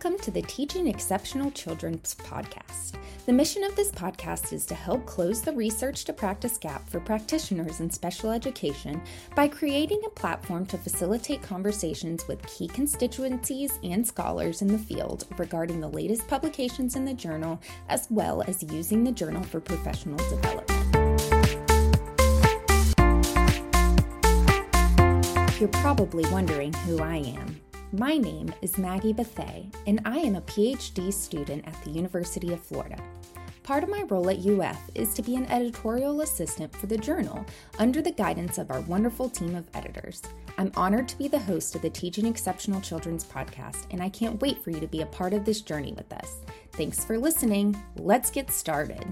Welcome to the Teaching Exceptional Children's podcast. The mission of this podcast is to help close the research to practice gap for practitioners in special education by creating a platform to facilitate conversations with key constituencies and scholars in the field regarding the latest publications in the journal, as well as using the journal for professional development. You're probably wondering who I am. My name is Maggie Bethea, and I am a PhD student at the University of Florida. Part of my role at UF is to be an editorial assistant for the journal under the guidance of our wonderful team of editors. I'm honored to be the host of the Teaching Exceptional Children's podcast, and I can't wait for you to be a part of this journey with us. Thanks for listening. Let's get started.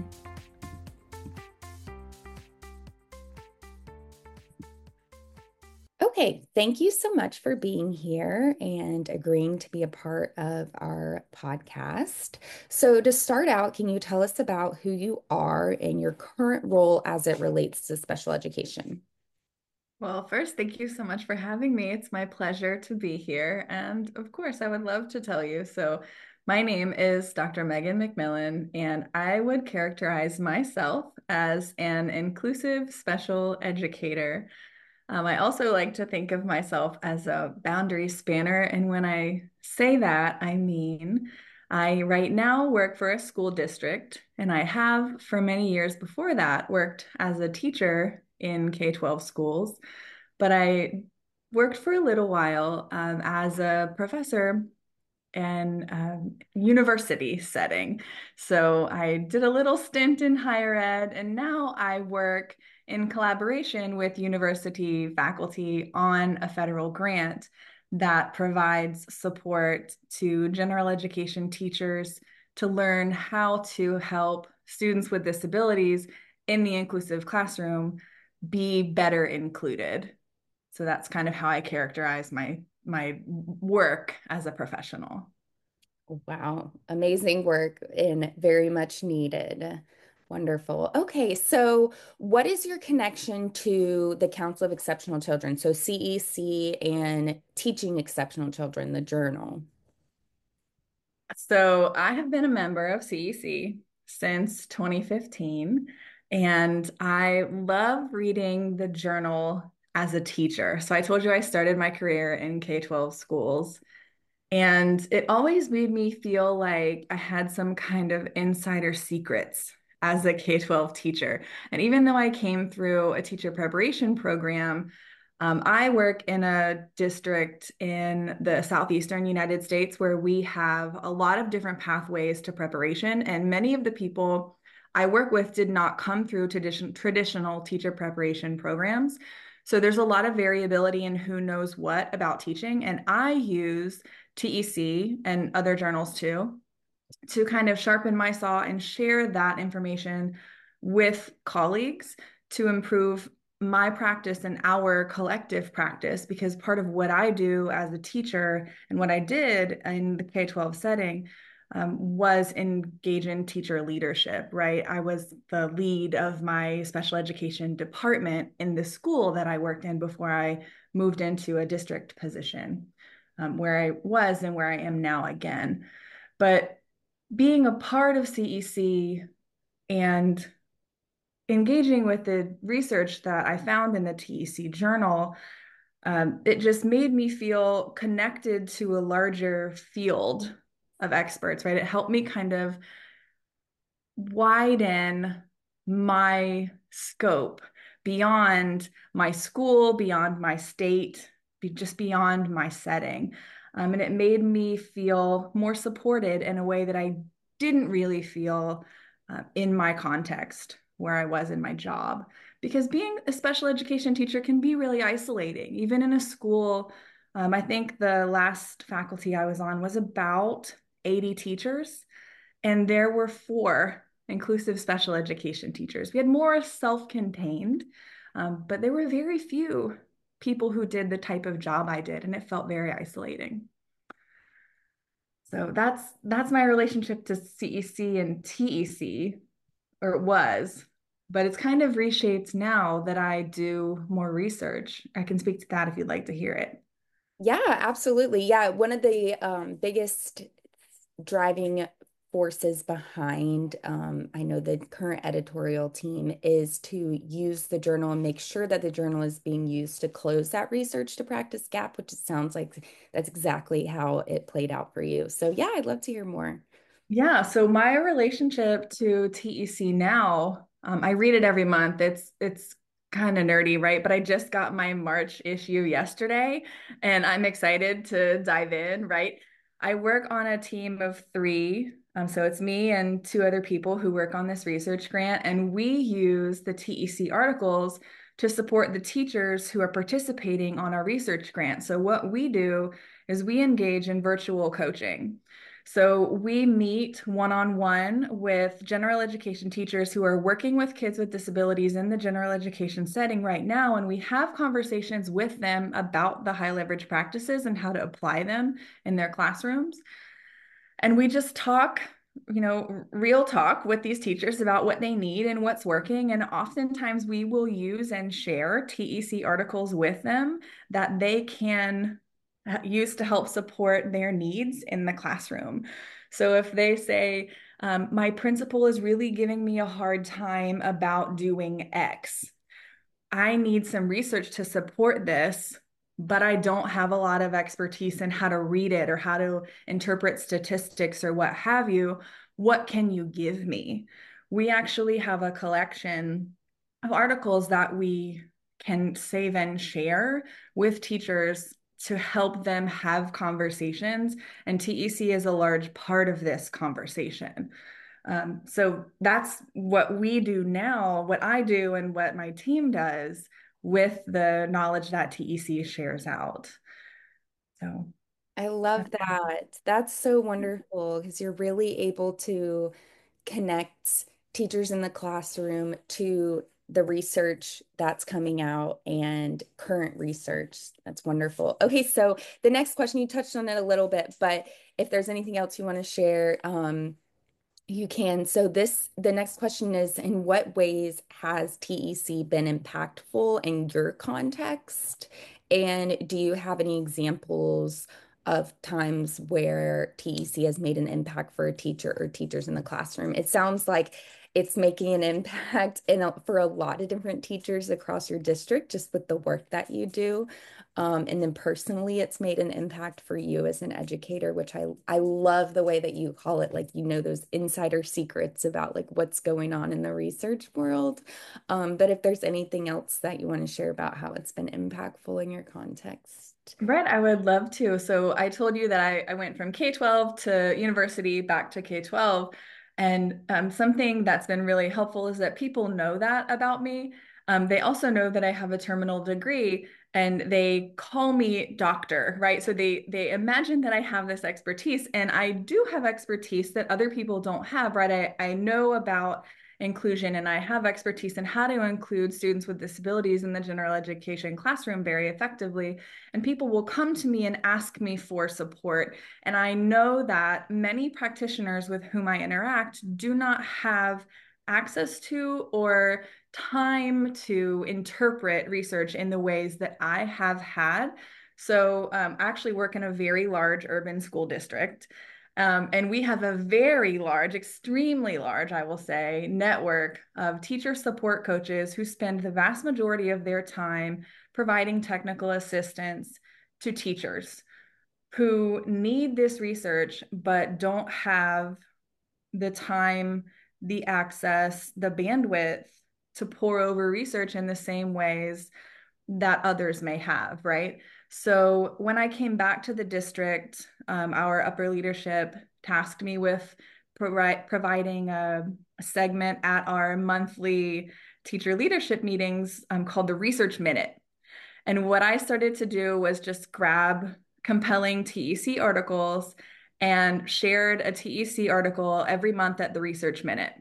Okay, thank you so much for being here and agreeing to be a part of our podcast. So to start out, can you tell us about who you are and your current role as it relates to special education? Well, first, thank you so much for having me. It's my pleasure to be here. And of course, I would love to tell you. So my name is Dr. Megan McMillan, and I would characterize myself as an inclusive special educator. I also like to think of myself as a boundary spanner. And when I say that, I mean, I right now work for a school district, and I have for many years before that worked as a teacher in K-12 schools. But I worked for a little while as a professor in university setting. So I did a little stint in higher ed, and now I work in collaboration with university faculty on a federal grant that provides support to general education teachers to learn how to help students with disabilities in the inclusive classroom be better included. So that's kind of how I characterize my work as a professional. Wow, amazing work and very much needed. Wonderful. Okay, so what is your connection to the Council of Exceptional Children? So CEC and Teaching Exceptional Children, the journal. So I have been a member of CEC since 2015, and I love reading the journal as a teacher. So I told you I started my career in K-12 schools, and it always made me feel like I had some kind of insider secrets as a K-12 teacher. And even though I came through a teacher preparation program, I work in a district in the southeastern United States where we have a lot of different pathways to preparation. And many of the people I work with did not come through traditional teacher preparation programs. So there's a lot of variability in who knows what about teaching. And I use TEC and other journals too to kind of sharpen my saw and share that information with colleagues to improve my practice and our collective practice, because part of what I do as a teacher and what I did in the K-12 setting was engage in teacher leadership, right? I was the lead of my special education department in the school that I worked in before I moved into a district position, where I was and where I am now again. But being a part of CEC and engaging with the research that I found in the TEC journal, it just made me feel connected to a larger field of experts, right? It helped me kind of widen my scope beyond my school, beyond my state, just beyond my setting. And it made me feel more supported in a way that I didn't really feel in my context where I was in my job. Because being a special education teacher can be really isolating, even in a school. I think the last faculty I was on was about 80 teachers, and there were 4 inclusive special education teachers. We had more self-contained, but there were very few people who did the type of job I did, and it felt very isolating. So that's my relationship to CEC and TEC, or it was, but it's kind of reshaped now that I do more research. I can speak to that if you'd like to hear it. Yeah, absolutely. Yeah, one of the biggest driving forces behind, I know the current editorial team is to use the journal and make sure that the journal is being used to close that research to practice gap, which it sounds like that's exactly how it played out for you. So yeah, I'd love to hear more. Yeah, so my relationship to TEC now, I read it every month. It's kind of nerdy, right? But I just got my March issue yesterday, and I'm excited to dive in, right? I work on a team of three. So it's me and two other people who work on this research grant, and we use the TEC articles to support the teachers who are participating on our research grant. So what we do is we engage in virtual coaching. So we meet one-on-one with general education teachers who are working with kids with disabilities in the general education setting right now, and we have conversations with them about the high leverage practices and how to apply them in their classrooms. And we just talk, real talk with these teachers about what they need and what's working. And oftentimes we will use and share TEC articles with them that they can use to help support their needs in the classroom. So if they say, my principal is really giving me a hard time about doing X, I need some research to support this, but I don't have a lot of expertise in how to read it or how to interpret statistics or what have you. What can you give me? We actually have a collection of articles that we can save and share with teachers to help them have conversations. And TEC is a large part of this conversation. So that's what we do now, what I do, and what my team does with the knowledge that TEC shares out. So I love that. That's so wonderful because you're really able to connect teachers in the classroom to the research that's coming out and current research. That's wonderful. Okay, so the next question, you touched on it a little bit, but if there's anything else you want to share, you can. So the next question is, in what ways has TEC been impactful in your context? And do you have any examples of times where TEC has made an impact for a teacher or teachers in the classroom? It sounds like it's making an impact for a lot of different teachers across your district, just with the work that you do. And then personally, it's made an impact for you as an educator, which I love the way that you call it, like, those insider secrets about like what's going on in the research world. But if there's anything else that you want to share about how it's been impactful in your context. Brett, I would love to. So I told you that I went from K-12 to university back to K-12. And something that's been really helpful is that people know that about me. They also know that I have a terminal degree and they call me doctor, right? So they imagine that I have this expertise, and I do have expertise that other people don't have, right? I know about inclusion, and I have expertise in how to include students with disabilities in the general education classroom very effectively. And people will come to me and ask me for support. And I know that many practitioners with whom I interact do not have access to or time to interpret research in the ways that I have had. So I actually work in a very large urban school district. And we have a very large, extremely large, I will say, network of teacher support coaches who spend the vast majority of their time providing technical assistance to teachers who need this research but don't have the time, the access, the bandwidth to pour over research in the same ways that others may have, right? So when I came back to the district, our upper leadership tasked me with providing a segment at our monthly teacher leadership meetings called the Research Minute. And what I started to do was just grab compelling TEC articles and shared a TEC article every month at the Research Minute.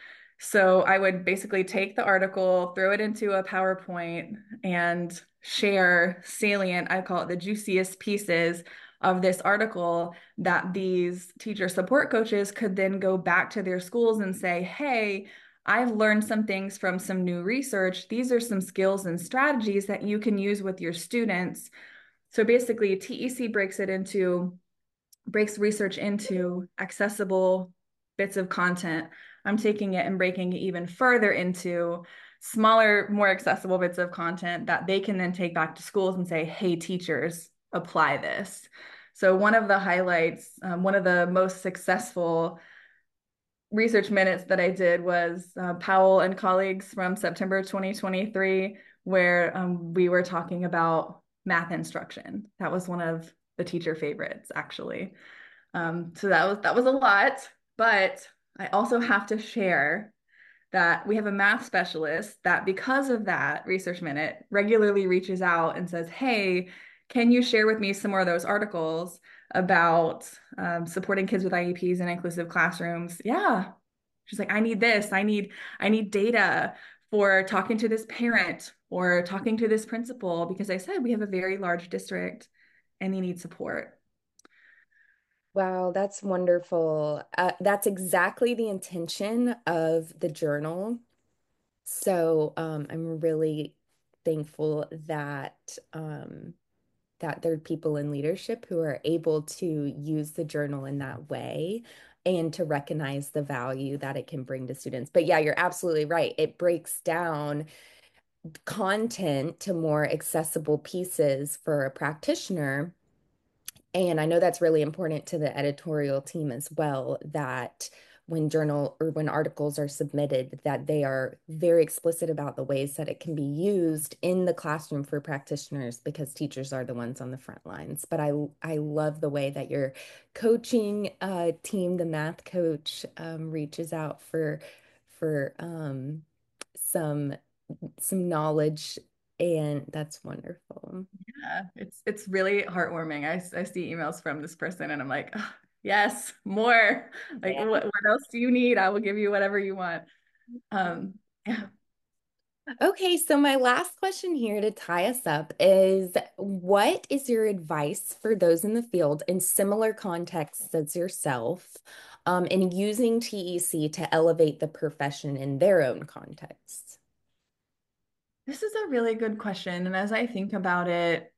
So I would basically take the article, throw it into a PowerPoint, and share salient, I call it the juiciest pieces of this article that these teacher support coaches could then go back to their schools and say, hey, I've learned some things from some new research. These are some skills and strategies that you can use with your students. So basically, TEC breaks it into breaks research into accessible bits of content, I'm taking it and breaking it even further into smaller, more accessible bits of content that they can then take back to schools and say, hey, teachers, apply this. So one of the highlights, one of the most successful research minutes that I did was Powell and colleagues from September 2023, where we were talking about math instruction. That was one of the teacher favorites, actually. So that was a lot, but I also have to share that we have a math specialist that, because of that research minute, regularly reaches out and says, hey, can you share with me some more of those articles about supporting kids with IEPs and inclusive classrooms? Yeah. She's like, I need this. I need data for talking to this parent or talking to this principal, because I said we have a very large district and they need support. Wow, that's wonderful. That's exactly the intention of the journal. So I'm really thankful that that there are people in leadership who are able to use the journal in that way and to recognize the value that it can bring to students. But yeah, you're absolutely right. It breaks down content to more accessible pieces for a practitioner. And I know that's really important to the editorial team as well, that when journal or when articles are submitted, that they are very explicit about the ways that it can be used in the classroom for practitioners, because teachers are the ones on the front lines. But I love the way that your coaching team, the math coach, reaches out for some knowledge, and that's wonderful. Yeah, it's really heartwarming. I see emails from this person and I'm like, oh, yes, more. Like, what else do you need? I will give you whatever you want. Yeah. Okay, so my last question here to tie us up is, what is your advice for those in the field in similar contexts as yourself, in using TEC to elevate the profession in their own contexts? This is a really good question. And as I think about it,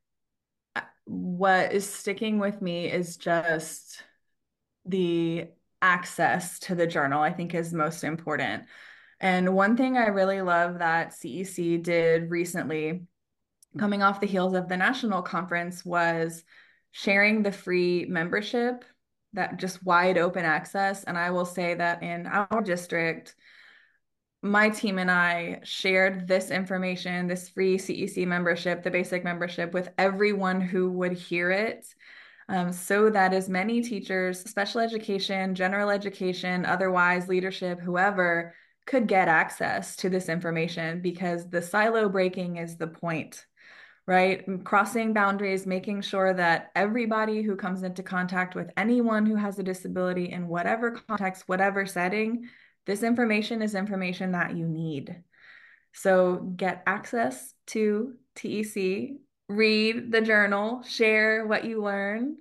what is sticking with me is just the access to the journal, I think, is most important. And one thing I really love that CEC did recently, coming off the heels of the national conference, was sharing the free membership, that just wide open access. And I will say that in our district, my team and I shared this information, this free CEC membership, the basic membership, with everyone who would hear it, so that as many teachers, special education, general education, otherwise leadership, whoever, could get access to this information, because the silo breaking is the point, right? Crossing boundaries, making sure that everybody who comes into contact with anyone who has a disability in whatever context, whatever setting, this information is information that you need. So get access to TEC, read the journal, share what you learn,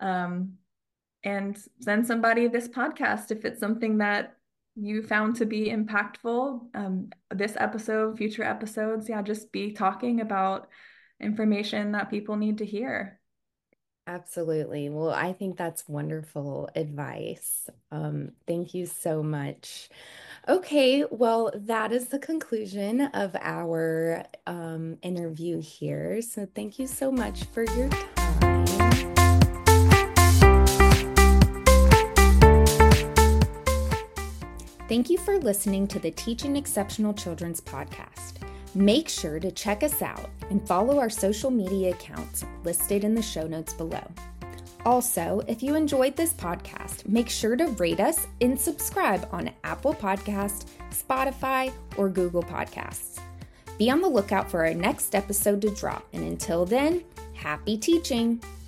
and send somebody this podcast if it's something that you found to be impactful. This episode, future episodes, yeah, just be talking about information that people need to hear. Absolutely. Well, I think that's wonderful advice. Thank you so much. Okay, well, that is the conclusion of our interview here. So thank you so much for your time. Thank you for listening to the Teaching Exceptional Children's podcast. Make sure to check us out and follow our social media accounts listed in the show notes below. Also, if you enjoyed this podcast, make sure to rate us and subscribe on Apple Podcasts, Spotify, or Google Podcasts. Be on the lookout for our next episode to drop, and until then, happy teaching!